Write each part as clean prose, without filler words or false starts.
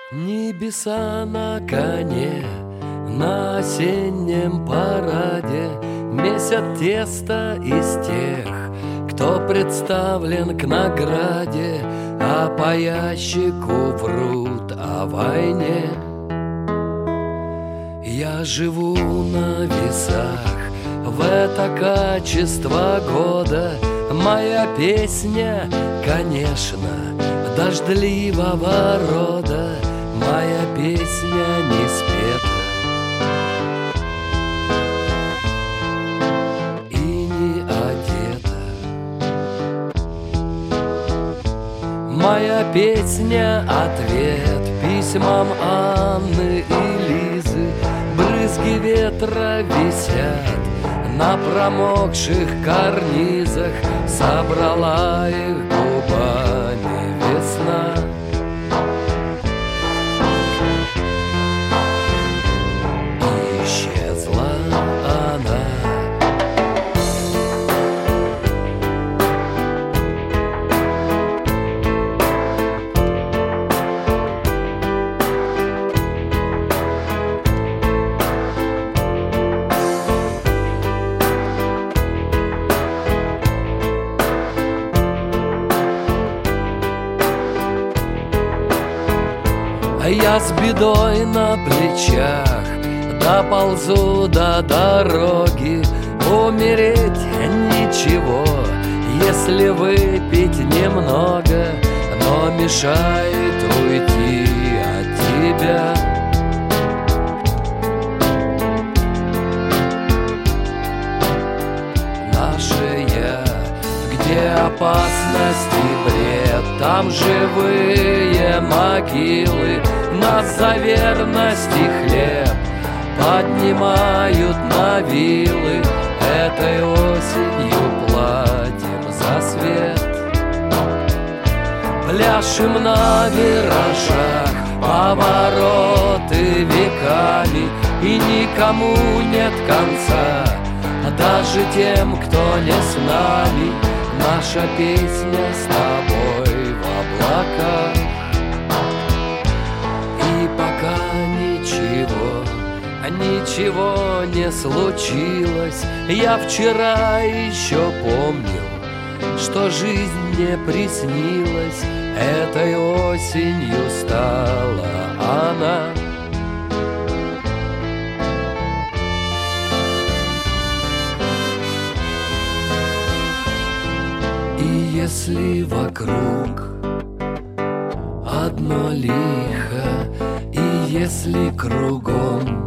Небеса на коне, на осеннем параде месят тесто из тех, кто представлен к награде, а по ящику врут о войне. Я живу на весах в это качество года. Моя песня, конечно, дождливого рода. Моя песня не спета и не одета. Моя песня — ответ письмам Анны и Лизы. Брызги ветра висят на промокших карнизах. Собрала их губами весна. И исчезла она. Я с бедой на плечах доползу до дороги. Умереть ничего, если выпить немного, но мешает уйти от тебя. Наше я, где опасность и бред, там живые могилы. Нас за верность и хлеб поднимают на вилы. Этой осенью платим за свет. Пляшем на виражах повороты веками, и никому нет конца, даже тем, кто не с нами. Наша песня с тобой в облаках. Ничего не случилось. Я вчера еще помнил, что жизнь мне приснилась. Этой осенью стала она. И если вокруг одно лихо, и если кругом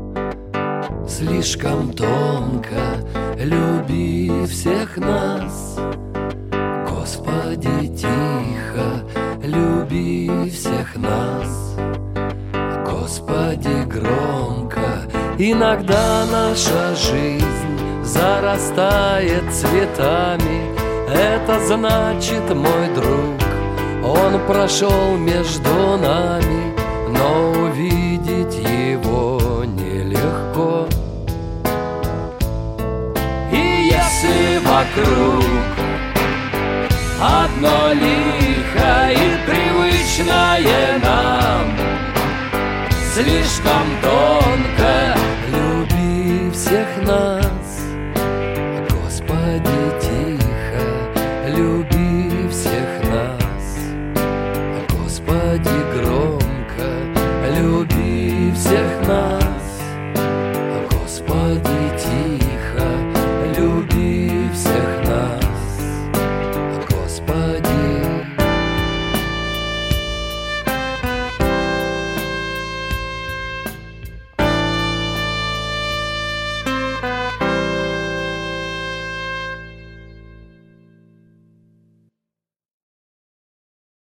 слишком тонко, люби всех нас, Господи, тихо, люби всех нас, Господи, громко. Иногда наша жизнь зарастает цветами. Это значит, мой друг, он прошел между нами, но увидеть его нелегко. Если вокруг одно лихо и привычное нам слишком тонко, люби всех нас, Господи, тихо, люби всех нас, Господи, громко, люби всех нас, Господи.